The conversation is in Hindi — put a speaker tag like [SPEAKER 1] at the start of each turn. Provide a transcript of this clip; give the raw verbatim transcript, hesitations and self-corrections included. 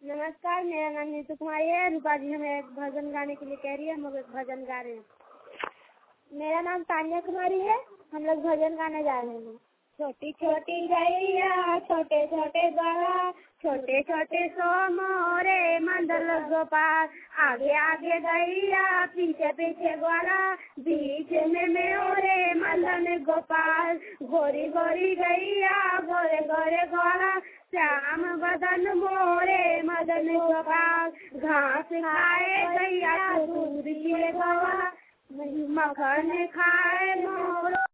[SPEAKER 1] नमस्कार, मेरा नाम नीतू कुमारी है। रूपा जी हमें एक भजन गाने के लिए कह रही है, हम लोग एक भजन गा रहे हैं। मेरा नाम तान्या कुमारी है, हम लोग भजन गाने जा रहे हैं। छोटी छोटी गैया छोटे छोटे गला, छोटे छोटे सो मोरे मंडल गोपाल, आगे आगे गैया पीछे पीछे ग्वाला, बीच में मोरे मंडल गोपाल। गोरी गोरी गैया गोरे गोरे ग्वाला, श्याम बदन मोरे मदन गोपाल। घास खाए गैया दूध पिए गवा, मखन खाए मोरो